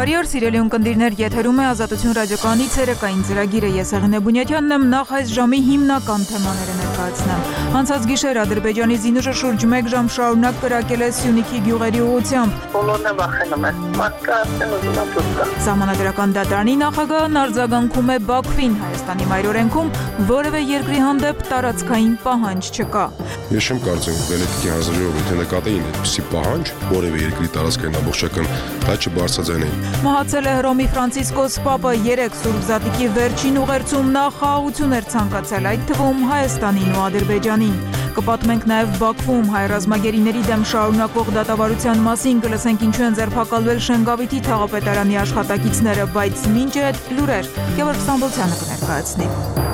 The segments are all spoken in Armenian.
Բարի օր, սիրելի ունկնդիրներ, եթերում է Ազատություն ռադիոկայանի ցերեկային ծրագիրը։ Ես Եղենե Բունյաթյանն եմ, նախ այս ժամի հիմնական թեմաները ներկայացնեմ։ Անցած գիշեր Ադրբեջանի զինուժը շուրջ 1 ժամ շարունակ կրակել է Սյունիքի գյուղերի ուղղությամբ։ Բոլորն է վախենում են, մարդկա ասեն ուզում են դուրս գա։ Սահմանադրական դատարանի նախագահն արձագանքում է Բաքվին, Հայաստանի մայրօրենքում որևէ երկրի հանդեպ տարածքային պահանջ չկա։ Ես չեմ կարծում, Վենետիկի հանձնաժողովը եթե նկատեին այդպիսի պահանջ, որևէ երկրի տարածքային ամբողջական, դա չբարձրաձայնեին։ Մահացել է Հռոմի Ֆրանցիսկոս Պապը, 3 Սուրբ Զատիկի վերջին ուղերձում նա խաղաղություն էր ցանկացել, այդ թվում Հայաստանին ու Ադրբեջանին։ Կպատմենք նաև Բաքվում հայ ռազմագերիների դեմ շարունակվող դատավարության մասին, կլսենք ինչու են ձերբակալվել Շենգավիթի թաղապետարանի աշխատակիցները, բայց մինչ այդ լուրեր Գևորգ Ստամբոլցյանը կներկայացնի։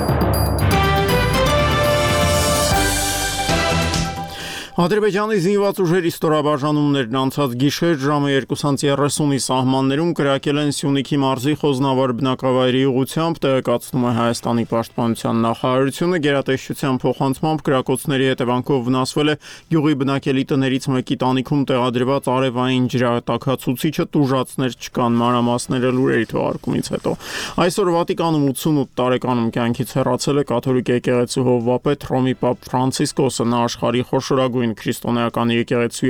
Ադրբեջանի զինված ուժերի ստորաբաժանումներն անցած գիշեր ժամը 2:30-ի սահմաններում կրակել են Սյունիքի մարզի Խոզնավար բնակավայրի ուղղությամբ, տեղեկացնում է Հայաստանի պաշտպանության նախարարությունը։ Գերատեսչության փոխանցմամբ կրակոցների հետևանքով վնասվել է գյուղի բնակելի տներից մեկի տանիքում տեղադրված արևային ջրատաքացուցիչը, տուժածներ չկան, մանրամասները լուրերի թողարկումից հետո։ Այսօր Վատիկանում 88 տարեկանում կյանքից հեռացել է կաթոլիկ եկեղեցու հովվապետ Հռոմի Պապ Ֆրանցիսկոսը, նա աշխարհի խոշորագույն քրիստոնեական եկեղեցու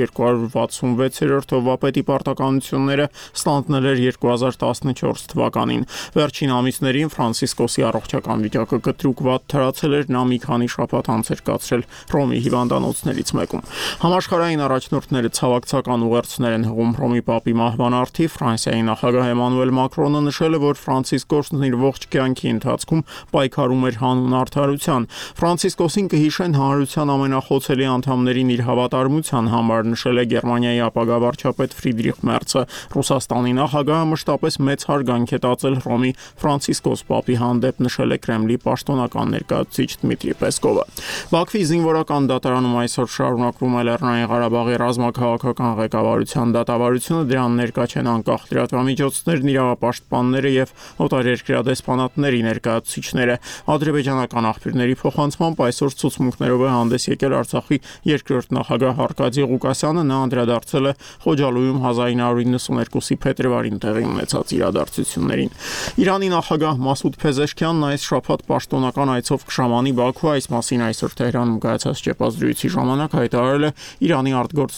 266-րդ հովվապետի պարտականությունները ստանձնել էր 2014 թվականին։ Վերջին ամիսներին Ֆրանցիսկոսի առողջական վիճակը կտրուկ վատ թրացել էր, նա մի քանի շաբաթ անց էր կացրել Հռոմի հիվանդանոցներից մեկում։ Համաշխարհային առաջնորդները ցավակցական ուղերձներ են հղում Հռոմի Պապի մահվան առթիվ։ Ֆրանսիայի նախագահ Էմանուել Մակրոնը նշել է, որ Ֆրանցիսկոսն իր ողջ կյանքի ընթացքում պայքարում էր հանուն արդարության։ Ֆրանցիսկոսին կհիշեն հանրության ամենախոցելի անդամներին իր հավատարմության համար, նշել է Գերմանիայի ապագա վարչապետ Ֆրիդրիխ Մերցը։ Ռուսաստանի նախագահը մշտապես մեծ հարգանք է տածել Հռոմի Ֆրանցիսկոս Պապի հանդեպ, նշել է Կրեմլի պաշտոնական ներկայացուցիչ Դմիտրի Պեսկովը։ Բաքվի զինվորական դատարանում այսօր շարունակվում է Լեռնային Ղարաբաղի ռազմաքաղաքական ղեկավարության դատավարությունը, դրան ներկա չեն անկախ լրատվամիջոցներն, իրավապաշտպանները եւ օտարերկրյա դեսպանատների ներկայացուցիչները։ Ադրբեջանական աղբյուրների փոխանցմամբ այսօր ցուցմունքներով է հանդես եկել Արցախի երկրորդ նախագահ Արկադի Ղուկասյանը, նա անդրադարձել է Խոջալույում 1992-ի փետրվարին տեղի ունեցած իրադարձություններին։ Իրանի նախագահ Մասուդ Փեզեշքյանն այս շաբաթ պաշտոնական այցով կշամանի Բաքու, այս մասին այսօր Թեհրանում կայացած ճեպազրույցի ժամանակ հայտարարել է Իրանի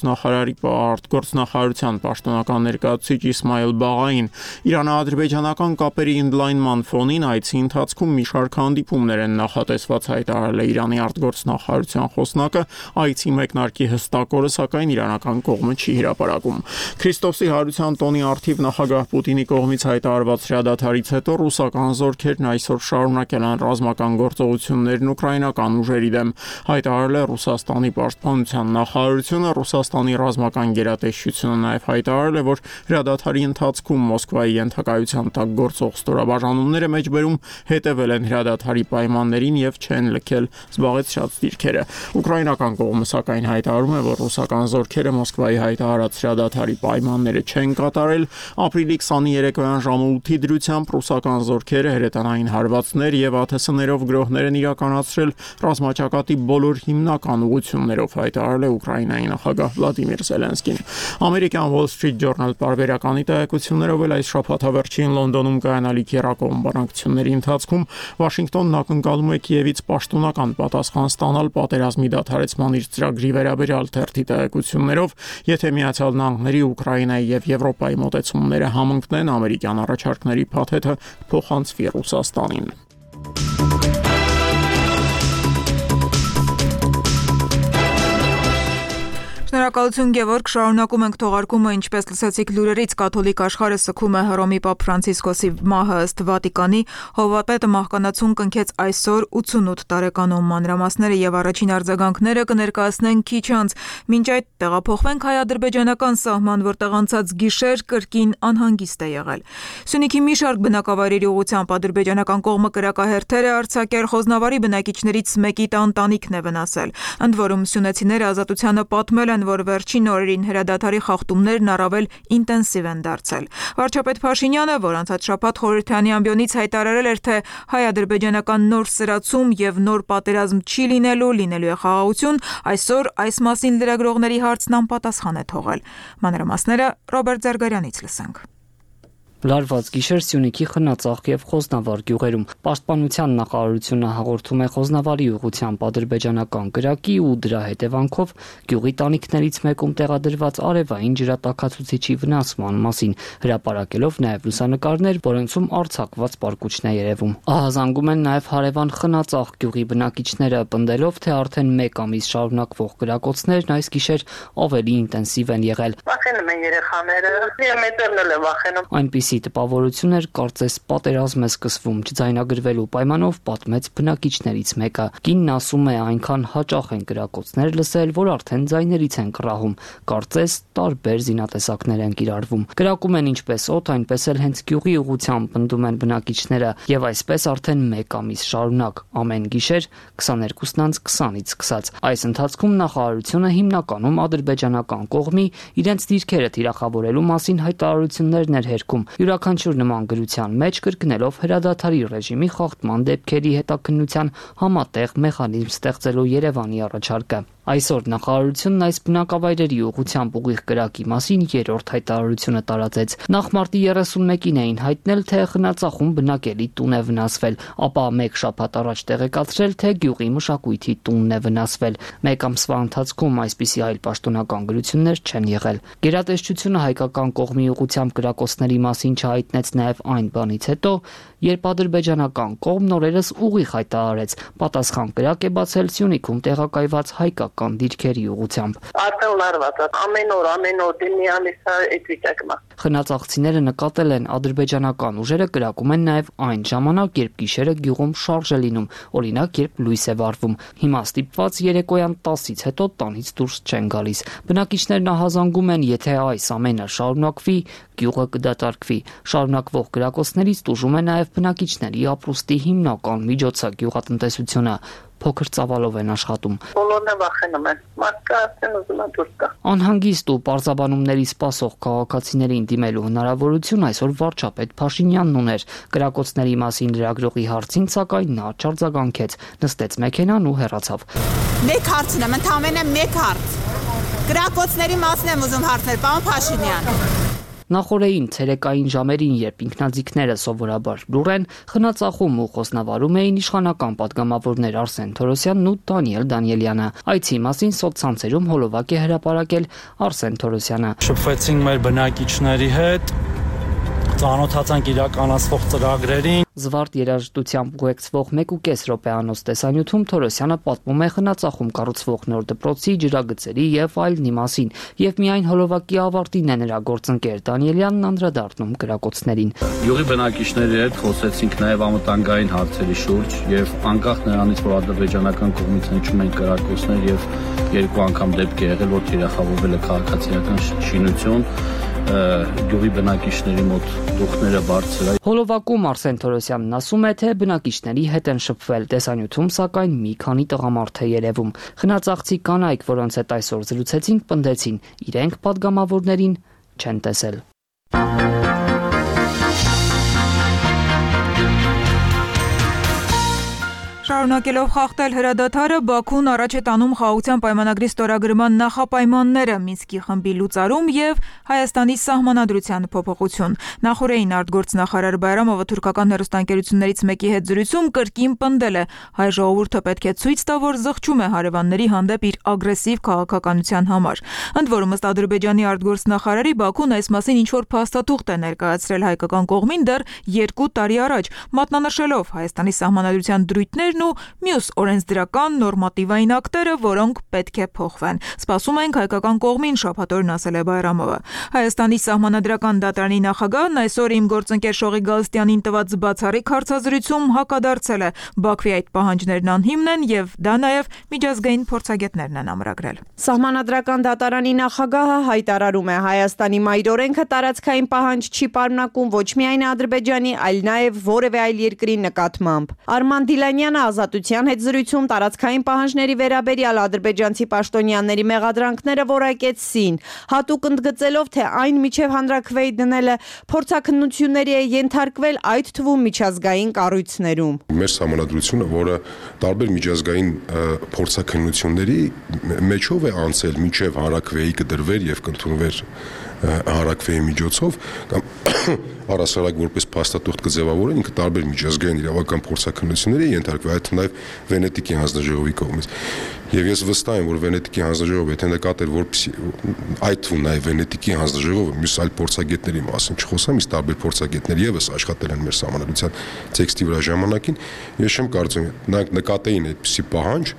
արտգործնախարարության պաշտոնական ներկայացուցիչ Իսմայել Բաղային։ Իրано-ադրբեջանական կապերի ընդլայնման ֆոնին այցի ընթացքում մի շարք հանդիպումներ են նախատեսված, հայտարարել է Իրանի արտգործնախարարության խոսնակը։ Այցի մեկնարկի հստակ օրը, սակայն իրանական կողմը չի հրապարակում։ Քրիստոսի հարության տոնի առթիվ նախագահ Պուտինի կողմից հայտարարված հրադադարից հետո ռուսական զորքերն այսօր շարունակել են ռազմական գործողություններն ուկրաինական ուժերի դեմ, հայտարարել է Ռուսաստանի պաշտպանության նախարարությունը։ Ռուսաստանի ռազմական գերատեսչությունը նաև հայտարարել է, որ հրադադարի ընթացքում Մոսկվայի ենթակայության տակ գործող ստորաբաժանումները մեջբերում հետևել են հրադադարի պայմաններին եւ չեն լքել զբաղեցրած դիրքերը։ Ուկրաինական կողմը սակայն հայտարարում է, որ ռուսական զորքերը Մոսկվայի հայտարարած հրադադարի պայմանները չեն կատարել։ Ապրիլի 20-ի երեկոյան ժամը 8-ի դրությամբ ռուսական զորքերը հրետանային հարվածներ եւ ԱԹՍ-ներով գրոհներ են իրականացրել ռազմաճակատի բոլոր հիմնական ուղղություններով, հայտարարել է Ուկրաինայի նախագահ Վլադիմիր Զելենսկին։ Ամերիկյան Wall Street Journal պարբերականի տեղեկություններով էլ այս շաբաթավերջին Լոնդոնում կայանալիք եռակողմ բանակցությունների ընթացքում Վաշինգտոնն ակնկալում է Կիևից պաշտոնական պատասխան ստանալ պատերազմի դադարեցման իր ծրագրի վերաբերյալ թերթի տեղեկություններով, եթե Միացյալ Նահանգների, Ուկրաինայի եւ Եվրոպայի մոտեցումները համընկնեն, ամերիկյան առաջարկների փաթեթը փոխանցվի Ռուսաստանին։ Շնորհակալություն Գևորգ, շարունակում ենք թողարկումը, ինչպես լսեցիք լուրերից, կաթոլիկ աշխարհը սգում է Հռոմի Պապ Ֆրանցիսկոսի մահը, ըստ Վատիկանի հովվապետը մահկանացուն կնքեց այսօր 88 տարեկանում, մանրամասները եւ առաջին արձագանքները կներկայացնեն քիչ անց, մինչ այդ տեղափոխվենք հայ-ադրբեջանական սահման, որտեղ անցած գիշեր կրկին անհանգիստ է եղել։ Սյունիքի մի շարք բնակավայրերի ուղղությամբ ադրբեջանական կողմը կրակահերթեր է արձակել, Խոզնավարի բնակիչներից մեկի տանիքն է վնասել։ Ընդ որում սյունեցիները Ազատությանը պատմել են, որ վերջին օրերին հրադադարի խախտումներն առավել ինտենսիվ են դարձել։ Վարչապետ Փաշինյանը, որ անցած շաբաթ խորհրդարանի ամբիոնից հայտարարել էր, թե հայ-ադրբեջանական նոր սրացում եւ նոր պատերազմ չի լինելու է խաղաղություն, այսօր այս մասին լրագրողների հարցն անպատասխան է թողել։ Մանրամասները Ռոբերտ Զարգարյանից լսենք։ Լարված գիշեր Սյունիքի Խնածախ եւ Խոզնավար գյուղերում Պաշտպանության նախարարությունը հաղորդում է Խոզնավարի ուղղությամբ ադրբեջանական կրակի ու դրա հետևանքով գյուղի տանիքներից մեկում տեղադրված արևային ջրատաքացուցիչի վնասման մասին, հրապարակելով նաեւ լուսանկարներ, որոնցում արձակված պարկուճն է երևում։ Ահազանգում են նաեւ հարևան Խնածախ գյուղի բնակիչները, պնդելով, թե արդեն 1 ամիս շարունակվող կրակոցներն այս գիշեր ավելի ինտենսիվ են եղել։ Վախենում են երեխաները, մեծերն էլ են վախենում։ Այնպիսի տպավորություն էր, կարծես պատերազմ է սկսվում, չձայնագրվելու պայմանով պատմեց բնակիչներից մեկը։ Կինն ասում է, այնքան հաճախ են կրակոցներ լսել, որ արդեն ձայներից են կռահում, կարծես տարբեր զինատեսակներ են կիրառվում։ Կրակում են ինչպես օդ, այնպես էլ հենց գյուղի ուղղությամբ, պնդում են բնակիչները, եւ այսպես արդեն 1 ամիս շարունակ, ամեն գիշեր 22:20-ից սկսած։ Այս ընթացքում նախարարությունը հիմնականում ադրբեջանական կողմի իրենց դիրքերը թիրախավորելու մասին հայտարարություններ ներհերքում, յուրաքանչյուր նման գրության մեջ կրկնելով հրադադարի ռեժիմի խախտման դեպքերի հետաքննության համատեղ մեխանիզմ ստեղծելու Երևանի առաջարկը։ Այսօր նախարարությունն այս բնակավայրերի ուղղությամբ ուղիղ կրակի մասին 3-րդ հայտարարությունը տարածեց։ Նախ մարտի 31-ին էին հայտնել, թե Խնածախում բնակելի տուն է վնասվել, ապա 1 շաբաթ առաջ տեղեկացրել, թե գյուղի մշակույթի տունն է վնասվել։ 1 ամսվա ընթացքում այսպիսի այլ պաշտոնական գրություններ չեն եղել։ Գերատեսչությունը հայկական կողմի ուղղությամբ կրակոցների մասին չհայտնեց նաև այն բանից հետո, երբ ադրբեջանական կողմն օրերս ուղիղ հայտարարեց, պատասխան կրակ է բացել Սյունիքում տեղակայված հայկական դիրքերի ուղղությամբ։ Արդեն լարված է, ամեն օր դինի ամիս այդ վիճակում։ Խնածախցիները նկատել են ադրբեջանական ուժերը կրակում են նաև այն ժամանակ, երբ գիշերը գյուղում շարժ է լինում, օրինակ երբ լույս է վառվում։ Հիմա ստիպված երեկոյան 10-ից հետո տանից դուրս չեն գալիս։ Բնակիչներն ահազանգում են, եթե այս ամենը շարունակվի, գյուղը կդատարկվի։ Շարունակվող կրակոցներից տուժում է նաև բնակիչների ապրուստի հիմնական միջոցը գյուղատնտեսությունը։ Փոքր ծավալով են աշխատում։ Բոլորն վախենում են։ Մարդկա ասեն ուզում են դուրս գա։ Անհանգիստ ու պարզաբանումների սպասող քաղաքացիներին դիմելու հնարավորություն այսօր վարչապետ Փաշինյանն ուներ։ Կրակոցների մասին լրագրողի հարցին, սակայն նա չարձագանքեց, նստեց մեքենան ու հեռացավ։ Մեկ հարց ունեմ, ընդամենը մեկ հարց։ Կրակոցների մասն եմ ուզում հարցնել, պարոն Փաշինյան։ Նախորդային ցերեկային ժամերին, երբ ինքնաձիգները սովորաբար լուռ են, Խնածախում ու Խոզնավարում էին իշխանական պատգամավորներ Արսեն Թորոսյանն ու Դանիել Դանիելյանը։ Այցի մասին սոցցանցերում հոլովակ է հրապարակել Արսեն Թորոսյանը։ Շփվեցինք մեր բնակիչների հետ, ծանոթացանք իրականացվող ծրագրերին։ Զվարթ երաժշտությամբ ուղեկցվող 1.5 րոպեանոց տեսանյութում Թորոսյանը պատմում է Խնածախում կառուցվող նոր դպրոցի, ջրագծերի եւ այլնի մասին, եւ միայն հոլովակի ավարտին է նրա գործընկեր Դանիելյանն անդրադառնում կրակոցներին։ Յուղի բնակիչների հետ խոսեցինք նաեւ անվտանգային հարցերի շուրջ եւ անկախ նրանից, որ ադրբեջանական կողմից հնչում են կրակոցներ եւ 2 անգամ դեպք է եղել, որ թիրախավորվել է քաղաքացիական շինություն, գյուղի բնակիչների մոտ դուխները բարձր։ Հոլովակում Արսեն Թորոսյանն ասում է, թե բնակիչների հետ են շփվել, տեսանյութում սակայն մի քանի տղամարդ է երևում։ Խնածախցի կանայք, որոնց հետ այսօր զրուցեցինք, պնդեցին, իրենք պատգամավորներին չեն տեսել։ Շարունակելով խախտել հրադադարը, Բաքուն առաջ է տանում խաղաղության պայմանագրի ստորագրման նախապայմանները, Մինսկի խմբի լուծարում եւ Հայաստանի սահմանադրության փոփոխություն։ Նախորդային արտգործնախարար Բայրամովը թուրքական հեռուստաընկերություններից մեկի հետ զրույցում կրկին պնդել է, հայ ժողովուրդը պետք է ցույց տա, որ զղջում է հարևանների հանդեպ իր ագրեսիվ քաղաքականության համար։ Ընդ որում, ըստ Ադրբեջանի արտգործնախարարի, Բաքուն այս մասին ինչ-որ փաստաթուղթ է ներկայացրել հայկական կողմին դեռ 2 տարի առաջ, մատնանշելով Հայաստանի սահմանադրության դրույթներն ու մյուս օրենսդրական նորմատիվային ակտերը, որոնք պետք է փոխվեն։ Սպասում ենք հայկական կողմին, շաբաթօրն ասել է Բայրամովը։ Հայաստանի սահմանադրական դատարանի նախագահն այսօր իմ գործընկեր Շողի Գալստյանին տված բացառիկ հարցազրույցում հակադարձել է, Բաքվի այդ պահանջներն անհիմն են եւ դա նաեւ միջազգային փորձագետներն են ամրագրել։ Սահմանադրական դատարանի նախագահը հայտարարում է, Հայաստանի մայրօրենքը տարածքային պահանջ չի պարունակում ոչ միայն Ադրբեջանի, այլ նաեւ որևէ այլ երկրի նկատմամբ։ Արման Դիլանյանը Ազատության հետ զրույցում տարածքային պահանջների վերաբերյալ ադրբեջանցի պաշտոնյաների մեղադրանքները որակեցին, հատուկ ընդգծելով, թե այն միջև հանրաքվեի դնելը փորձաքննությունների է ենթարկվել, այդ թվում միջազգային կառույցներում։ Մեր սահմանադրությունը, որը տարբեր միջազգային փորձաքննությունների մեջով է անցել, միջև հանրաքվեի կդրվեր եւ կընդունվեր հանրաքվեի միջոցով կամ առասարակ որպես փաստաթուղթ կձևավորեն, ինքը տարբեր միջազգային իրավական փորձաքննությունների ենթարկվել, այդ նաև Վենետիկի հանձնաժողովի կողմից։ Եվ ես վստահ եմ, որ Վենետիկի հանձնաժողովը եթե նկատեր, որպեսզի այդ թվում նաև Վենետիկի հանձնաժողովը մյուս այլ փորձագետների մասին չխոսամ, իսկ տարբեր փորձագետներ եւս աշխատել են մեր սահմանադրության տեքստի վրա ժամանակին, ես չեմ կարծում նրանք նկատեին այդպիսի պահանջ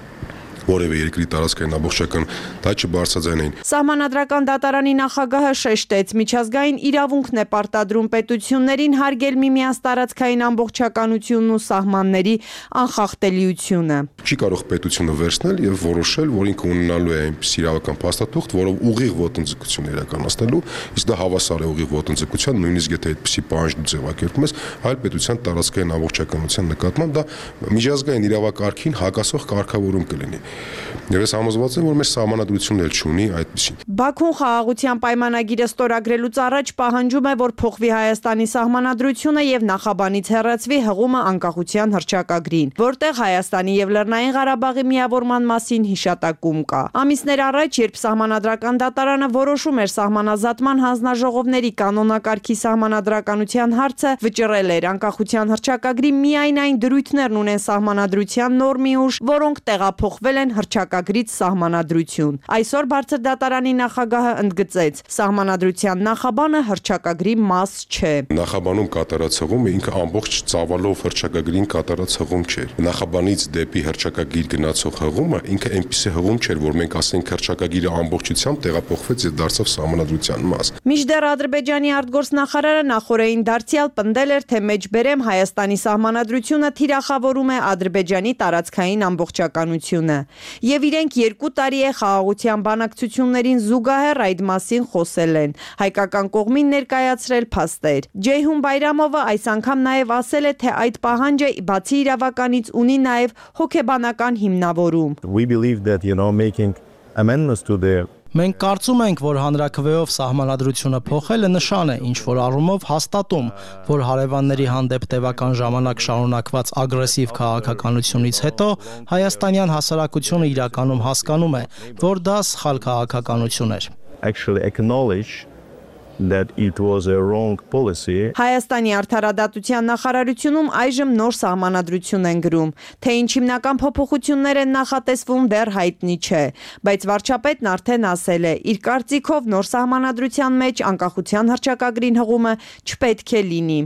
որևէ երկրի տարածքային ամբողջական դա չբարձրաձայնեին։ Սահմանադրական դատարանի նախագահը շեշտեց, միջազգային իրավունքն է պարտադրում պետություններին հարգել միմյանց տարածքային ամբողջականությունն ու սահմանների անխախտելիությունը։ Չի կարող պետությունը վերցնել եւ որոշել, որ ինքը ունենալու է այնպես իրավական փաստաթուղթ, որով ուղիղ ոտնձգություն իրականացնելու, իսկ դա հավասար է ուղիղ ոտնձգության, նույնիսկ եթե այդպիսի պահանջ դու ձևակերպում ես այլ պետության տարածքային ամբողջականության նկատմամբ, դա միջազգային իրավակարգին հակասող կարգավորում կլինի։ Եվ ես համոզված եմ, որ մեր սահմանադրությունն էլ չունի այդպիսին։ Բաքուն խաղաղության պայմանագիրը ստորագրելուց առաջ պահանջում է, որ փոխվի Հայաստանի սահմանադրությունը եւ նախաբանից հեռացվի հղումը անկախության հռչակագրին, որտեղ Հայաստանի եւ Լեռնային Ղարաբաղի միավորման մասին հիշատակում կա։ Ամիսներ առաջ, երբ սահմանադրական դատարանը որոշում էր սահմանազատման հանձնաժողովների կանոնակարգի սահմանադրականության հարցը, վճռել էր անկախության հռչակագրի միայն այն դրույթներն ունեն սահմանադրության նորմի ուժ, որոնք տեղափոխվել են հռչակագրից սահմանադրություն։ Այսօր բարձր դատարանի նախագահը ընդգծեց, սահմանադրության նախաբանը հռչակագրի մաս չէ։ Նախաբանում կատարած հղումը ինքը ամբողջ ծավալով հռչակագրին կատարած հղում չէր։ Նախաբանից դեպի հռչակագիր գնացող հղումը ինքը այնպիսի հղում չէր, որ մենք ասենք հռչակագիրը ամբողջությամբ տեղափոխվեց եւ դարձավ սահմանադրության մաս։ Մինչդեռ Ադրբեջանի արտգործնախարարը նախորդին դարձյալ պնդել էր, թե մեջբերեմ Հայաստանի սահմանադրությունը թիրախավորում է Ադրբեջանի տարածքային ամբողջականությունը։ Եվ իրենք 2 տարի է խաղաղության բանակցություններին զուգահեռ այդ մասին խոսել են, հայկական կողմին ներկայացրել փաստեր։ Ջեյհուն Բայրամովը այս անգամ նաև ասել է, թե այդ պահանջը բացի իրավականից ունի նաև հոգեբանական հիմնավորում։ We believe that, making amendments to the Մենք կարծում ենք, որ հանրաքվեով սահմանադրությունը փոխելը նշան է, ինչ որ առումով հաստատում, որ հարևանների հանդեպ տևական ժամանակ շարունակված ագրեսիվ քաղաքականությունից հետո հայաստանյան հասարակությունը իրականում հասկանում է, որ դա սխալ քաղաքականություն էր։ Actually acknowledge that it was a wrong policy. Հայաստանի արդարադատության նախարարությունում այժմ նոր սահմանադրություն են գրում, թե ինչ հիմնական փոփոխություններ են նախատեսվում դեռ հայտնի չէ, բայց վարչապետն արդեն ասել է, իր կարծիքով նոր սահմանադրության մեջ անկախության հռչակագրին հղումը չպետք է լինի։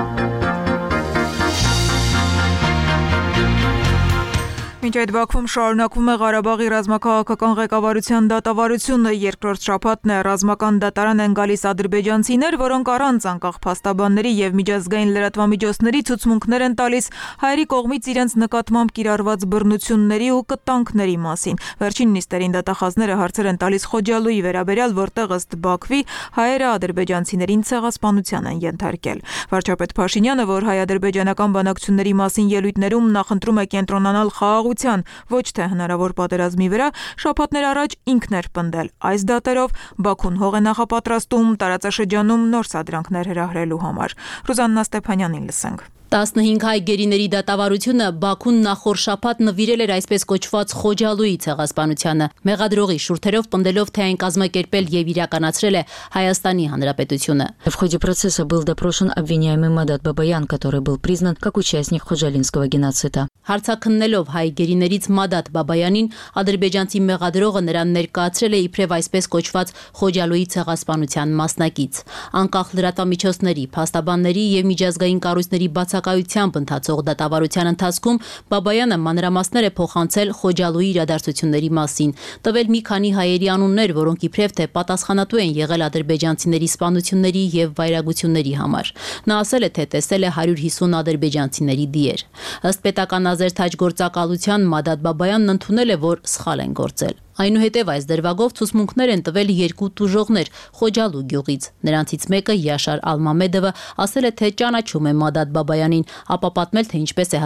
Մինչ այդ Բաքվում շարունակվում է Ղարաբաղի ռազմաքաղաքական ղեկավարության դատավարությունը, երկրորդ շաբաթն է ռազմական դատարան են գալիս ադրբեջանցիներ, որոնք առանց անկախ փաստաբանների եւ միջազգային լրատվամիջոցների ցուցմունքներ են տալիս հայերի կողմից իրենց նկատմամբ կիրառված բռնությունների ու կտանքների մասին։ Վերջին նիստերին դատախազները հարցեր են տալիս Խոջալույի վերաբերյալ, որտեղ ըստ Բաքվի հայերը ադրբեջանցիներին ցեղասպանության են ենթարկել։ Վարչապետ Փաշինյանը, որ հայ-ադրբեջանական բանակցությունների մասին ելույթներում նախընտրում է կենտրոնանալ խաղաղության, ոչ թե հնարավոր պատերազմի վրա, շաբաթներ առաջ ինքն էր պնդել։ Այս դատերով Բաքուն հող է նախապատրաստում տարածաշրջանում նոր սադրանքներ հրահրելու համար։ Ռուզաննա Ստեփանյանին լսենք։ 15 հայ գերիների դատավարությունը Բաքուն նախորդ շաբաթ նվիրել էր այսպես կոչված Խոջալույի ցեղասպանությանը, մեղադրողի շուրթերով պնդելով, թե այն կազմակերպել եւ իրականացրել է Հայաստանի Հանրապետությունը։ В ходе процесса был допрошен обвиняемый Мадат Бабаян, который был признан как участник Խոջալինского геноцида. Հարցաքննելով հայ գերիներից Մադատ Բաբայանին, ադրբեջանցի մեղադրողը նրան ներկայացրել է իբրև այսպես կոչված Խոջալույի ցեղասպանության մասնակից։ Անկախ լրատվամիջոցների, փաստաբանների եւ միջազգային կառույցների բացակայությամբ ընթացող դատավարության ընթացքում Բաբայանը մանրամասներ է փոխանցել Խոջալույի իրադարձությունների մասին, տվել մի քանի հայերի անուններ, որոնք իբրև թե պատասխանատու են եղել ադրբեջանցիների սպանությունների եւ վայրագությունների համար։ Նա ասել է, թե տեսել է 150 ադրբեջանցիների դիեր։ Ըստ պետական Ազերթաջ գործակալության Մադատ Բաբայանն ընդունել է, որ սխալ են գործել։ Այնուհետև այս դրվագով ցուցմունքներ են տվել երկու տուժողներ Խոջալու գյուղից։ Նրանցից մեկը Յաշար Ալմամեդովը ասել է, թե ճանաչում է Մադադ Բաբայանին, ապա պատմել, թե ինչպես է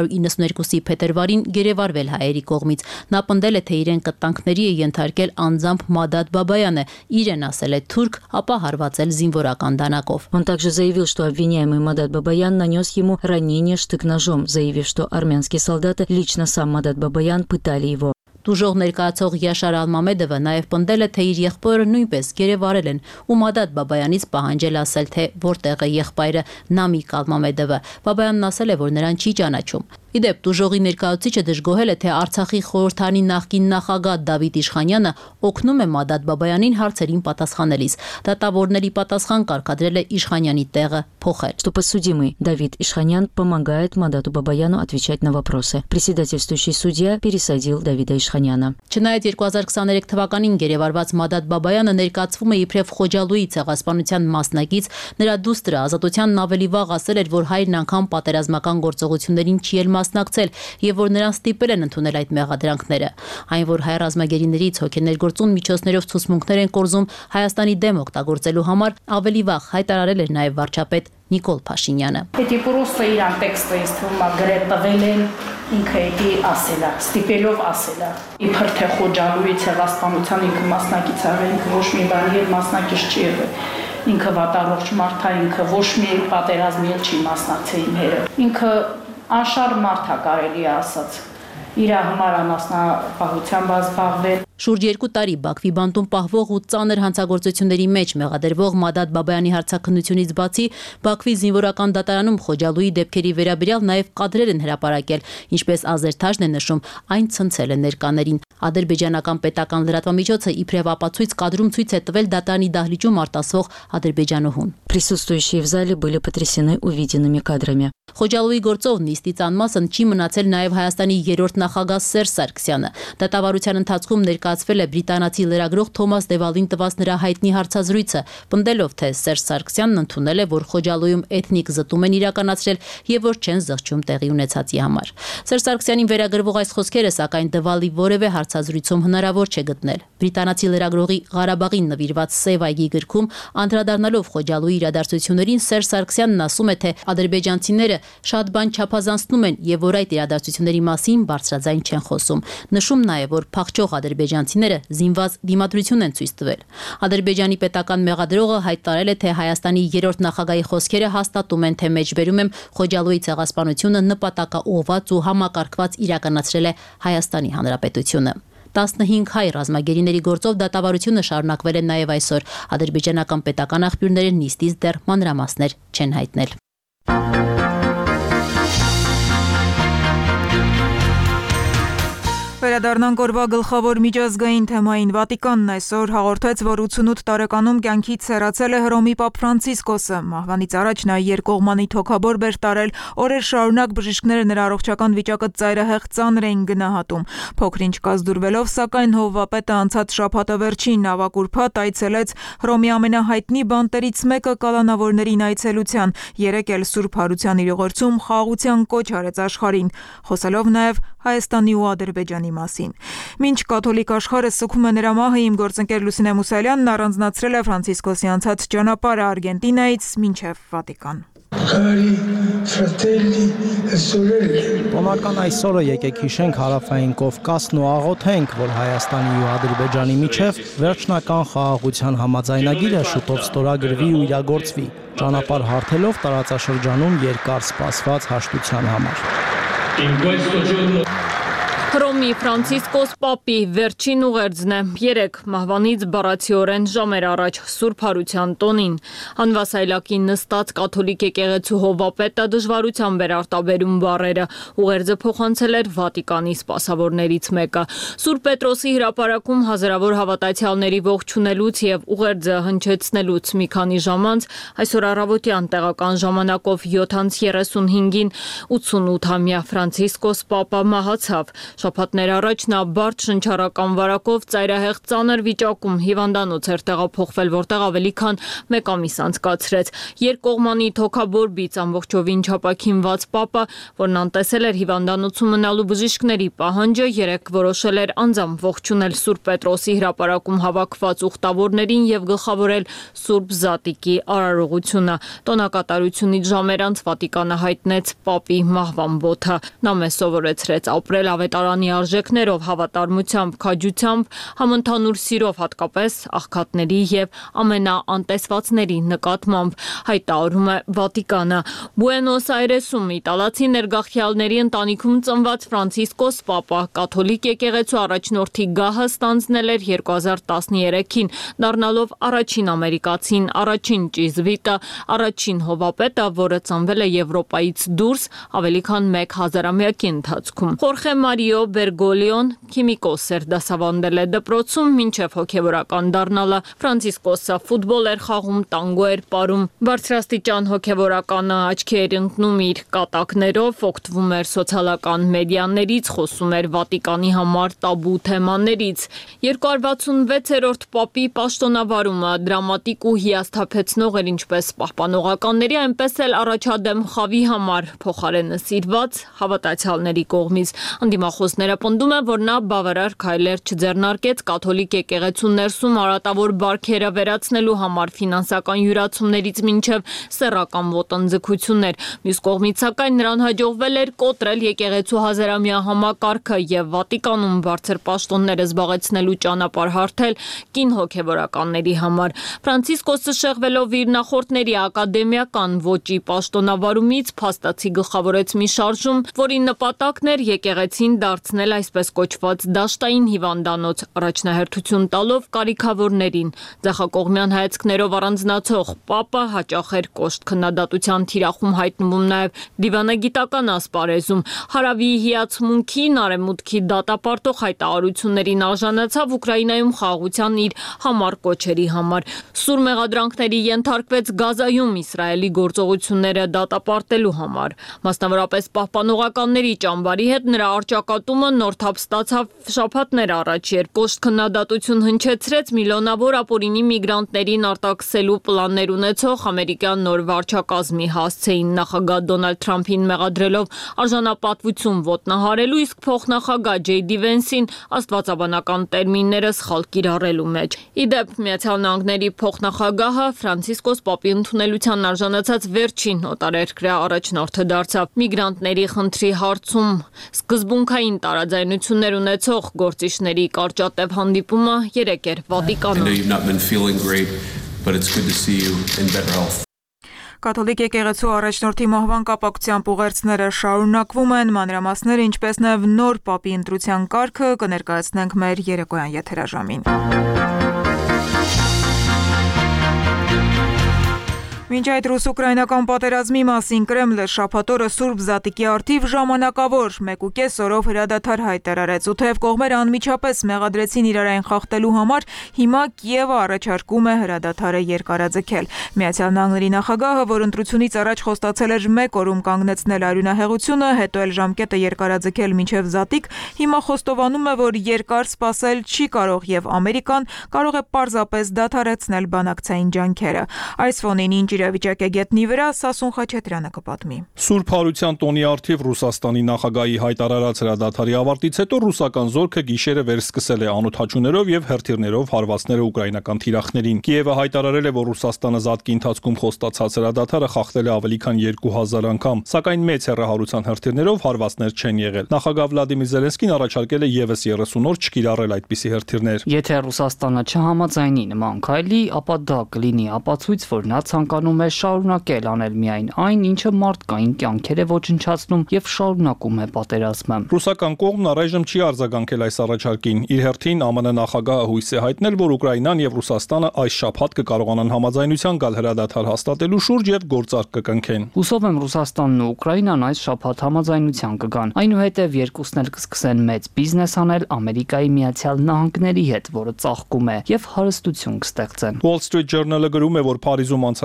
1992-ի փետրվարին գերեվարվել հայերի կողմից։ Նա պնդել է, թե իրեն կտանքների է ենթարկել անձամբ Մադադ Բաբայանը, իրեն ասել է թուրք, ապա հարվածել զինվորական դանակով։ Он также заявил, что обвиняемый Мадад Бабаян нанес ему ранение штык-ножом, заявив, что армянские солдаты, лично сам Мадад Бабаян, пытали его. Տուժող ներկայացող Յաշար Ալմամեդովը նաև պնդել է, թե իր եղբայրը նույնպես գերեվարել են ու Մադադ Բաբայանից պահանջել ասել, թե որտեղ է եղբայրը Նամիկ Ալմամեդովը։ Բաբայանն ասել է, որ նրան չի ճանաչում։ Իդեպ տուժողի ներկայացուցիչը դժգոհել է, թե Արցախի խորհրդանի նախկին նախագահ Դավիթ Իշխանյանը օգնում է Մադադ Բաբայանին հարցերին պատասխանելիս։ Դատավորների պատասխան կարգադրել է Իշխանյանի տեղը փոխել։ Что подсудимый Давид Ишханян помогает Мададу Бабаяну отвечать на вопросы. Председательствующий судья пересадил Давида Ишханяна. Չնայած 2023 թվականին գերեվարված Մադադ Բաբայանը ներկայացվում է իբրև Խոջալուի ցեղասպանության մասնակից, նրա դուստրը Ազատությանն ավելի վաղ ասել էր, որ հայրն անգամ պատերազմական գործողություններին չի էլ մասնակցել եւ որ նրան ստիպել են ընդունել այդ մեղադրանքները։ Այն, որ հայ ռազմագերիներից հոգեներգործուն միջոցներով ցուցմունքներ են կորզում Հայաստանի դեմ օգտագործելու համար, ավելի վաղ հայտարարել էր նաեւ վարչապետ Նիկոլ Փաշինյանը։ Էդի պրոստը իրան տեքստը ist թվում է գրել տվել են ինքը էդի ասելա, ստիպելով ասելա։ Իբր թե Խոջալուի ցեղասպանության ինքը մասնակից աղը, ինքը ոչ մի բանի հետ մասնակից չի եղել։ Ինքը վատառողջ մարդ է, ինքը ոչ մի պատերազմի հետ չի մասնակցել իմ հերը։ Ինքը անշարժ մարդ է կարելի է ասած։ Իր համար անասնապահությամբ զբաղվել։ Շուրջ 2 տարի Բաքվի բանտում պահվող ու ծանր հանցագործությունների մեջ մեղադրվող Մադադ Բաբայանի հարցաքննությունից բացի Բաքվի զինվորական դատարանում Խոջալուի դեպքերի վերաբերյալ նաև կադրեր են հրապարակել, ինչպես Ազերթաժն է նշում, այն ցնցել է ներկաներին։ Ադրբեջանական պետական լրատվամիջոցը իբրև ապացույց կադրում ցույց է տվել դատարանի դահլիճում արտասվող ադրբեջանուհուն։ Присутствующие в зале были потрясены увиденными кадрами. Խոջալուի գործով նիստից անմասն չի մնացել նաև Հայաստանի երրորդ նախագահ Սերժ Սարգսյանը։ Դատավարության ընթացքում ներկայացվել է բրիտանացի լրագրող Թոմաս Դևալին տված նրա հայտնի հարցազրույցը, պնդելով, թե Սերժ Սարգսյանն ընդունել է, որ Խոջալույում էթնիկ զտում են իրականացրել եւ որ չեն զղջում տեղի ունեցածի համար։ Սերժ Սարգսյանին վերագրվող այս խոսքերը, սակայն Դևալի որևէ հարցազրույցում հնարավոր չէ գտնել։ Բրիտանացի լրագրողի Ղարաբաղին նվիրված Սև այգի գրքում անդրադառնալով Խոջալուի իրադարձություններին Սերժ Սարգսյանն ասում է, թե ադրբեջանցիները շատ բան չափազանցնում են եւ որ այդ իրադարձությունների մասին բարձրաձայն չեն խոսում։ Նշում նաեւ, որ փախչող ադրբեջանցիները զինված դիմադրություն են ցույց տվել։ Ադրբեջանի պետական մեղադրողը հայտարարել է, թե Հայաստանի երրորդ նախագահի խոսքերը հաստատում են, թե մեջբերում եմ Խոջալուի ցեղասպանությունը նպատակաուղղված ու համակարգված իրականացրել է Հայաստանի Հանրապետությունը։ 15 հայ ռազմագերիների գործով դատավարությունը շարունակվել է նաև այսօր։ Ադրբեջանական պետական աղբյուրները նիստից դեռ մանրամասներ չեն հայտնել։ Վերադառնանք օրվա գլխավոր միջազգային թեմային։ Վատիկանն այսօր հաղորդեց, որ 88 տարեկանում կյանքից հեռացել է Հռոմի Պապ Ֆրանցիսկոսը։ Մահվանից առաջ նա երկկողմանի թոքաբոր բեր տարել, օրեր շարունակ բժիշկները նրա առողջական վիճակը ծայրահեղ ծանր էին գնահատում։ Փոքրինչ կազդուրվելով, սակայն հովվապետը անցած շաբաթը վերջին նավակ ուրբաթ այցելեց Հռոմի ամենահայտնի բանտերից մեկը կալանավորներին այցելության։ Երեկ էլ Սուրբ Հարության իրողորցում խաղաղության կոչ արեց աշխարհին, խոսելով նաև Հայաստանի ու Ադրբեջանի մասին։ Մինչ կաթոլիկ աշխարհը սգում է նրա մահը, իմ գործընկեր Լուսինե Մուսալյանն առանձնացրել է Ֆրանցիսկոսի անցած ճանապարհը Արգենտինայից մինչև Վատիկան։ Տոնական այսօրը եկեք հիշենք հարավային Կովկասն ու աղոթենք, որ Հայաստանի ու Ադրբեջանի միջև վերջնական խաղաղության համաձայնագիրը շուտով ստորագրվի ու իրագործվի, ճանապարհ հարթելով տարածաշրջանում երկար սպասված հաշտության համար։ Հռոմի Ֆրանցիսկոս Պապի վերջին ուղերձն է։ Երեկ մահվանից բառացիորեն ժամեր առաջ Սուրբ Հարության տոնին։ Անվասայլակին նստած կաթոլիկ եկեղեցու հովվապետը դժվարությամբ էր արտաբերում բառերը։ Ուղերձը փոխանցել էր Վատիկանի սպասավորներից մեկը։ Սուրբ Պետրոսի հրապարակում հազարավոր հավատացյալների ողջունելուց եւ ուղերձը հնչեցնելուց մի քանի ժամ անց այսօր առավոտյան տեղական ժամանակով 7:35-ին 88-ամյա Ֆրանցիսկոս Պապը մահացավ։ Շաբաթներ առաջ նա բարդ շնչառական վարակով ծայրահեղ ծանր վիճակում հիվանդանոց էր տեղափոխվել, որտեղ ավելի քան 1 ամիս անցկացրեց։ Երկկողմանի թոքաբորբից ամբողջովին չապաքինված Պապը, որն անտեսել էր հիվանդանոցում մնալու բժիշկների պահանջը, երեկ որոշել էր անձամբ ողջունել Սուրբ Պետրոսի հրապարակում հավաքված ուխտավորներին եւ գլխավորել Սուրբ Զատիկի արարողությունը։ Տոնակատարությունից ժամեր անց Վատիկանը հայտնեց Պապի մահվան բոթը։ Նա մեզ սովորեցրեց ապրել ավետարանի արժեքներով, հավատարմությամբ, քաջությամբ, համընդհանուր սիրով, հատկապես աղքատների եւ ամենաանտեսվածների նկատմամբ, հայտարարում է Վատիկանը։ Բուենոս Այրեսում իտալացի ներգաղթյալների ընտանիքում ծնված Ֆրանցիսկոս Պապը կաթոլիկ եկեղեցու առաջնորդի գահը ստանձնել էր 2013-ին, դառնալով առաջին ամերիկացին, առաջին ճիզվիտը, առաջին հովապետը, որը ծնվել է Եվրոպայից դուրս ավելի քան 1 հազարամյակի ընթացքում։ Խորխե Մարիո Բերգոլիոն քիմիկոս էր, դասավանդել է դպրոցում, մինչև հոգևորական դառնալը Ֆրանցիսկոսը ֆուտբոլ էր խաղում, տանգո էր պարում։ Բարձրաստիճան հոգևորականը աչքի էր ընկնում իր կատակներով, օգտվում էր սոցիալական մեդիաներից, խոսում էր Վատիկանի համար տաբու թեմաներից։ 266-րդ Պապի պաշտոնավարումը դրամատիկ ու հիասթափեցնող էր ինչպես պահպանողականների, այնպես էլ առաջադեմ խավի համար, փոխարենը սիրված հավատացյալների կողմից։ Անդիմախոսները պնդում են, որ նա բավարար քայլեր չձեռնարկեց կաթոլիկ եկեղեցու ներսում արատավոր բարքերը վերացնելու համար, ֆինանսական յուրացումներից մինչև սեռական ոտնձգություններ։ Մյուս կողմից, սակայն, նրան հաջողվել էր կոտրել եկեղեցու հազարամյա համակարգը եւ Վատիկանում բարձր պաշտոնները զբաղեցնելու ճանապարհ հարթել կին հոգևորականների համար։ Ֆրանցիսկոսը շեղվելով իր նախորդների ակադեմիական ոճի պաշտոնավարումից փաստացի գլխավորեց մի շարժում, որի նպատակն էր եկեղեցին դարձնել այսպես կոչված դաշտային հիվանդանոց, առաջնահերթություն տալով կարիքավորներին։ Ձախակողմյան հայացքներով առանձնացող Պապը հաճախ էր կոշտ քննադատության թիրախում հայտնվում նաև դիվանագիտական ասպարեզում։ Հարավի հիացմունքին, արևմուտքի դատապարտող հայտարարություններին արժանացավ Ուկրաինայում խաղաղության իր համառ կոչերի համար։ Սուր մեղադրանքների ենթարկվեց Գազայում Իսրայելի գործողությունները դատապարտելու համար։ Մասնավորապես պահպանողականների ճամբարի հետ նրա առճակատումը նոր թափ ստացավ շաբաթներ առաջ, երբ կոշտ քննադատություն հնչեցրեց միլիոնավոր ապօրինի միգրանտներին արտաքսելու պլաններ ունեցող ամերիկյան նոր վարչակազմի հասցեին, նախագահ Դոնալդ Թրամփին մեղադրելով արժանապատվություն ոտնահարելու, իսկ փոխնախագահ Ջեյ Վենսին աստվածաբանական տերմինները սխալ կիրառելու մեջ։ Իդեպ Միացյալ Նահանգների փոխնախագահը Ֆրանցիսկոս Պապի ընդունելության արժանացած վերջին օտարերկրյա առաջնորդը դարձավ։ Միգրանտների խնդրի հարցում սկզբունքային տարաձայնություններ ունեցող գործիչների կարճատև հանդիպումը երեկ էր Վատիկանում։ Կաթոլիկ եկեղեցու առաջնորդի մահվան կապակցությամբ ուղերձները շարունակվում են, մանրամասները, ինչպես նաև նոր Պապի ընտրության կարգը կներկայացնենք մեր երեկոյան եթերաժամին։ Մինչ այդ ռուս-ուկրաինական պատերազմի մասին Կրեմլը շաբաթ օրը Սուրբ Զատիկի առթիվ ժամանակավոր 1.5 օրով հրադադար հայտարարեց, ու թեև կողմերը անմիջապես մեղադրեցին իրարային խախտելու համար, հիմա Կիևը առաջարկում է հրադադարը երկարաձգել։ Միացյալ Նահանգների նախագահը, որ ընտրությունից առաջ խոստացել էր 1 օրում կանգնեցնել արյունահեղությունը, հետո էլ ժամկետը երկարաձգել մինչև Զատիկ, հիմա խոստովանում է, որ երկար սպասել չի կարող եւ Ամերիկան կարող է պարզապես դադարեցնել բանակցային ջանքերը։ Այս ֆոնին ինչ իրավիճակ է գետնի վրա, Սասուն Խաչատրյանը կպատմի։ Սուրբ Հարության տոնի առթիվ Ռուսաստանի նախագահի հայտարարած հրադադարի ավարտից հետո ռուսական զորքը գիշերը վերսկսել է անօդաչուներով եւ հրթիռներով հարվածները ուկրաինական թիրախներին։ Կիևը հայտարարել է, որ Ռուսաստանը Զատկի ընթացքում խոստացած հրադադարը խախտել է ավելի քան 2000 անգամ, սակայն մեծ հեռահարության հրթիռներով հարվածներ չեն եղել։ Նախագահ Վլադիմիր Զելենսկին առաջարկել է եւս 30 օր չկիրառել այդպիսի հրթիռներ։ Եթե Ռուսաստանը չհամաձայնի նման քայլի, ապա դա կլինի ապացույց, որ նա ցանկանում է շարունակել անել միայն այն, ինչը մարդկային կյանքեր է ոչնչացնում եւ շարունակում է պատերազմը։ Ռուսական կողմն առայժմ չի արձագանքել այս առաջարկին։ Իր հերթին ԱՄՆ նախագահը հույս է հայտնել, որ Ուկրաինան եւ Ռուսաստանը այս շաբաթ կկարողանան համաձայնության գալ հրադադար հաստատելու շուրջ եւ գործարք կկնքեն։ Հուսով եմ Ռուսաստանն ու Ուկրաինան այս շաբաթ համաձայնության կգան։ Այնուհետև երկուսն էլ կսկսեն մեծ բիզնես անել Ամերիկայի Միացյալ Նահանգների հետ, որը ծաղկում է, եւ հարստություն կստեղծեն։ Wall Street Journal-ը գրում է, որ Փարիզում անցած շաբաթ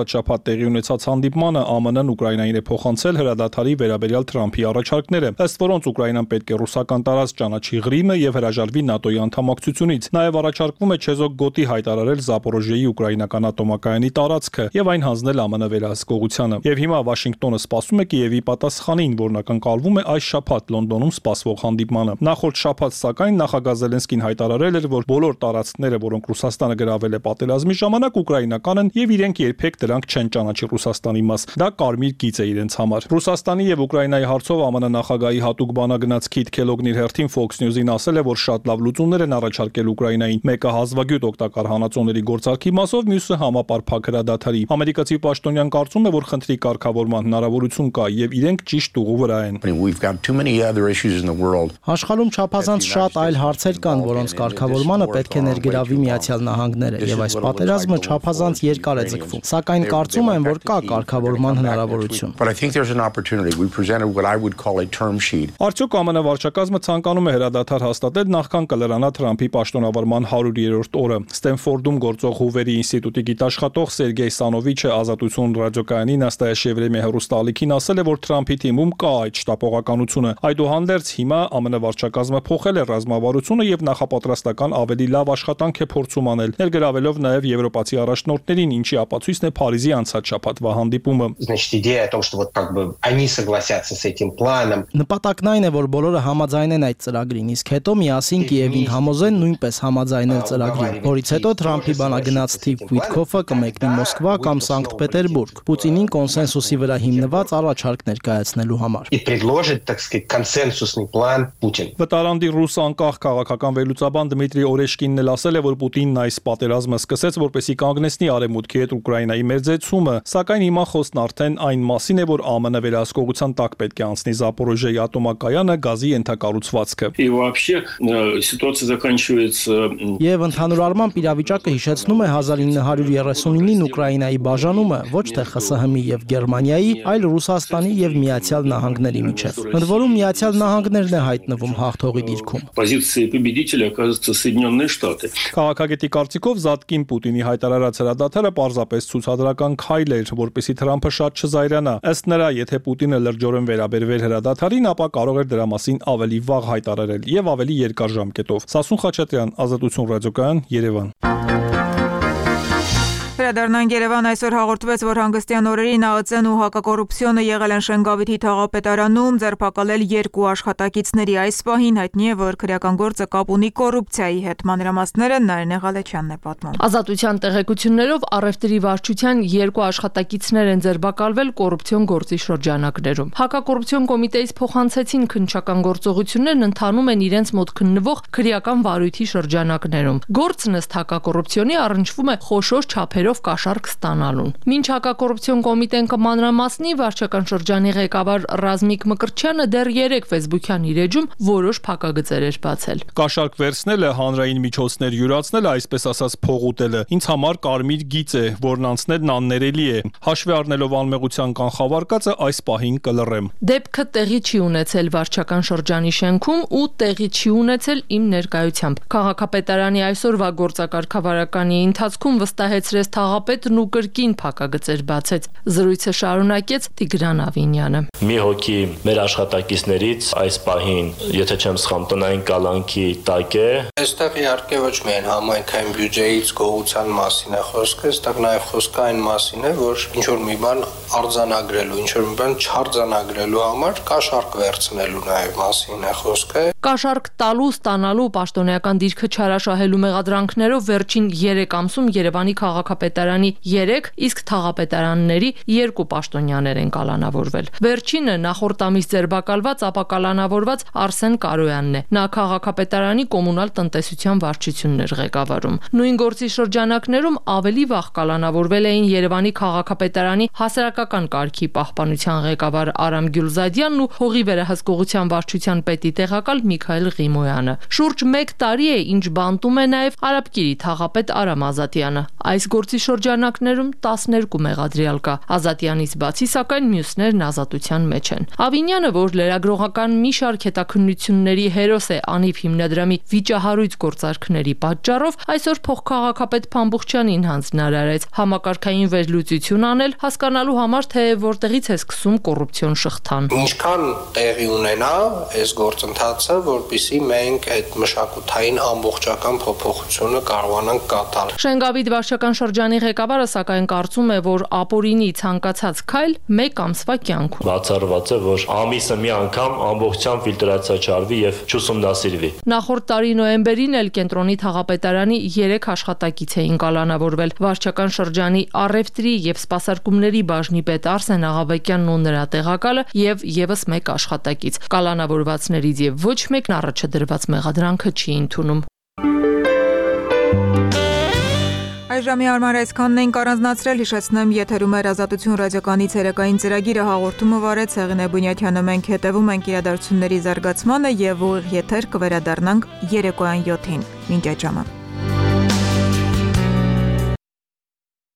տեղի ունեցած հանդիպմանը ԱՄՆ-ն Ուկրաինային է փոխանցել հրադադարի վերաբերյալ Թրամփի առաջարկները, ըստ որոնց Ուկրաինան պետք է ռուսական տարածք ճանաչի Ղրիմը եւ հրաժարվի ՆԱՏՕ-ի անդամակցությունից։ Նաեւ առաջարկվում է չեզոք գոտի հայտարարել Զապորոժիեի ուկրաինական ատոմակայանի տարածքը եւ այն հանձնել ԱՄՆ վերահսկողությանը։ Եվ հիմա Վաշինգտոնը սպասում է Կիևի պատասխանին, որն ակնկալվում է այս շաբաթ Լոնդոնում սպասվող հանդիպմանը։ Նախորդ շաբաթ սակայն նախագահ Զելենսկին հայտարարել էր, որ բոլոր տարածքները, որոնք Ռուսաստանը գրավել է պատերազմի ժամանակ, ուկրաինական են եւ իրենք երբեք դրանք չեն ճանաչի Ռուսաստանի մաս։ Դա կարմիր գիծ է իրենց համար։ Ռուսաստանի եւ Ուկրաինայի հարցով ԱՄՆ նախագահի հատուկ բանագնաց Քիթ Քելոգն իր հերթին Fox News-ին ասել է, որ շատ լավ լուծումներ են առաջարկել Ուկրաինային։ Մեկը հազվագյուտ օգտակար հանածոների գործարքի մասով, մյուսը համապարփակ հրադադարի։ Ամերիկացի պաշտոնյան կարծում է, որ խնդրի կարգավորման հնարավորություն կա եւ իրենք ճիշտ ուղու վրա են։ Աշխարհում չափազանց շատ այլ հարցեր կան, որոնց կարգավորմանը պետք է ներգրավի Միացյալ Նահանգները, եւ այս պատերազմը չափազանց երկար է ձգվում։ Սակայն կարծում եմ, որ կա կարգավորման հնարավորություն։ Արդյոք ԱՄՆ վարչակազմը ցանկանում է հրադադար հաստատել նախքան կլրանա Թրամփի պաշտոնավարման 100-րդ օրը։ Ստենֆորդում գործող Հուվերի ինստիտուտի գիտաշխատող Սերգեյ Սանովիչը Ազատություն ռադիոկայանի Նաստայաշե Վրեմյա հեռուստաալիքին ասել է, որ Թրամփի թիմում կա այդ շտապողականությունը։ Այդուհանդերձ հիմա ԱՄՆ վարչակազմը փոխել է ռազմավարությունը եւ նախապատրաստական ավելի լավ աշխատանք է փորձում անել, ներգրավելով նաեւ եվրոպացի առաջնորդներին, ինչի ապացույցն է Փարիզի անցած շաբաթվա հանդիպումը։ Նպատակն այն է, որ բոլորը համաձայնեն այդ ծրագրին, իսկ հետո միասին Կիևին համոզեն նույնպես համաձայնել ծրագրին, որից հետո Թրամփի բանագնաց Սթիվ Ուիթքոֆը կմեկնի Մոսկվա կամ Սանկտ Պետերբուրգ, Պուտինին կոնսենսուսի վրա հիմնված առաջարկ ներկայացնելու համար։ Վտարանդի ռուս անկախ քաղաքական վերլուծաբան Դմիտրի Օրեշկինն էլ ասել է, որ Պուտինն այս պատերազմը սկսեց, որպեսզի կանգնեցնի արևմուտքի հետ Ուկրաինայի մերձեցումը, սակայն հիմա խոսքն արդեն այն մասին է, որ ԱՄՆ վերահսկողության տակ պետք է անցնի Զապորոժիեի ատոմակայանը, գազի ենթակառուցվածքը։ Եվ ընդհանուր առմամբ իրավիճակը հիշեցնում է 1939-ին Ուկրաինայի բաժանումը ոչ թե ԽՍՀՄ-ի եւ Գերմանիայի, այլ Ռուսաստանի եւ Միացյալ Նահանգների միջև։ Ընդ որում Միացյալ Նահանգներն է հայտնվում հաղթողի դիրքում։ Քաղաքագետի կարծիքով Զատկին Պուտինի հայտարարած հրադադարը պարզապես ցուցադրական քայլ էր, որպեսզի Թրամփը շատ չզայրանա։ Ըստ նրա, եթե Պուտինը լրջորեն վերաբերվեր հրադադարին, ապա կարող էր դրա մասին ավելի վաղ հայտարարել եւ ավելի երկար ժամկետով։ Սասուն Խաչատրյան, Ազատություն ռադիոկայան, Երևան։ Վերադառնանք Երևան, այսօր հաղորդվեց, որ հանգստյան օրերին ԱԸՑ-ն ու հակակոռուպցիոնը եղել են Շենգավիթի թաղապետարանում, ձերբակալել 2 աշխատակիցների։ Այս պահին հայտնի է, որ քրեական գործը կապ ունի կոռուպցիայի հետ։ Մանրամասները Նարինե Ղալեչյանն է պատմում։ Ազատության տեղեկություններով առևտրի վարչության 2 աշխատակիցներ են ձերբակալվել կոռուպցիոն գործի շրջանակներում։ Հակակոռուպցիոն կոմիտեից փոխանցեցին քննչական գործողություններն ընթանում են իրենց մոտ քննվող քրեական վարույթի շրջանակներում։ Գործն ըստ հակակոռուպցիոնի առնչվում է խոշոր չափերով կաշառք ստանալուն։ Մինչ հակակոռուպցիոն կոմիտեն կմանրամասնի, վարչական շրջանի ղեկավար Ռազմիկ Մկրտչյանը դեռ 3 ֆեյսբուքյան իր էջում որոշ փակագծեր էր բացել։ Կաշառք վերցնելը, հանրային միջոցներ յուրացնելը, այսպես ասած փողուտելը, ինձ համար կարմիր գիծ է, որն անցնելն աններելի է։ Հաշվի առնելով անմեղության կանխավարկածը, այս պահին կլռեմ։ Դեպքը տեղի չի ունեցել վարչական շրջանի շենքում ու տեղի չի ունեցել իմ ներկայությամբ։ Քաղաքապետարանի այսօրվա գործակարգավարականի ընթացքում վստահեցրեց թաղապետն ու կրկին փակագծեր բացեց։ Զրույցը շարունակեց Տիգրան Ավինյանը։ Մի հոգի մեր աշխատակիցներից այս պահին, եթե չեմ սխալվում, տնային կալանքի տակ է։ Այստեղ իհարկե ոչ միայն համայնքային բյուջեից գողության մասին է խոսքը, այստեղ նաև խոսքը այն մասին է, որ ինչ որ մի բան արձանագրելու, ինչ որ մի բան չարձանագրելու համար կաշառք վերցնելու նաև մասին է խոսքը։ Կաշառք տալու, ստանալու, պաշտոնեական դիրքը չարաշահելու մեղադրանքներով վերջին 3 ամսում Երևանի քաղաքապետարանի 3, իսկ թաղապետարանների 2 պաշտոնյաներ են կալանավորվել։ Վերջինը նախորդ ամիս ձերբակալված, ապա կալանավորված Արսեն Կարոյանն է։ Նա քաղաքապետարանի կոմունալ տնտեսության վարչությունն էր ղեկավարում։ Նույն գործի շրջանակներում ավելի վաղ կալանավորվել էին Երևանի քաղաքապետարանի հասարակական կարգի պահպանության ղեկավար Արամ Գյուլզադյանն ու հողի վերահսկողության վարչության պետի տեղակալ Միքայել Ղիմոյանը։ Շուրջ 1 տարի է, ինչ բանտում է նաև Արաբկիրի թաղապետ Արամ Ազատյանը։ Այս գործի գործի շրջանակներում 12 մեղադրյալ կա։ Ազատյանից բացի, սակայն մյուսներն ազատության մեջ են։ Ավինյանը, որ լրագրողական մի շարք հետաքննությունների հերոս է Անիվ հիմնադրամի վիճահարույց գործարքների պատճառով, այսօր փոխքաղաքապետ Փամբուխչյանին հանձնարարեց համակարգային վերլուծություն անել, հասկանալու համար, թե որտեղից է սկսում կոռուպցիոն շղթան։ Ինչքան տեղի ունենա այս գործընթացը, որպեսզի մենք այդ մշակութային ամբողջական փոփոխությունը կարողանանք կատարել։ Շենգավիթ վարչական շրջանի ղեկավարը սակայն կարծում է, որ ապօրինի ցանկացած քայլ մեկ ամսվա կյանք ունի։ Բացառված է, որ ամիսը մի անգամ ամբողջությամբ ֆիլտրացիա չարվի եւ չուսումնասիրվի։ Նախորդ տարի նոյեմբերին էլ կենտրոնի թաղապետարանի 3 աշխատակից էին կալանավորվել։ Վարչական շրջանի առևտրի եւ սպասարկումների բաժնի պետ Արսեն Աղաբեկյանն ու նրա տեղակալը եւ եւս մեկ աշխատակից։ Կալանավորվածներից եւ ոչ մեկն առաջադրված մեղադրանքը չի ընդունում։ Այժմի համար այսքանն ենք առանձնացրել, հիշեցնեմ, եթերում էր Ազատություն ռադիոկայանի ցերեկային ծրագիրը, հաղորդումը վարեց Հեղինե Բունյաթյանը, մենք հետևում ենք իրադարձությունների զարգացմանը եւ ուղիղ եթեր կվերադառնանք երեկոյան 7-ին։ Մինչ այդ ժամը։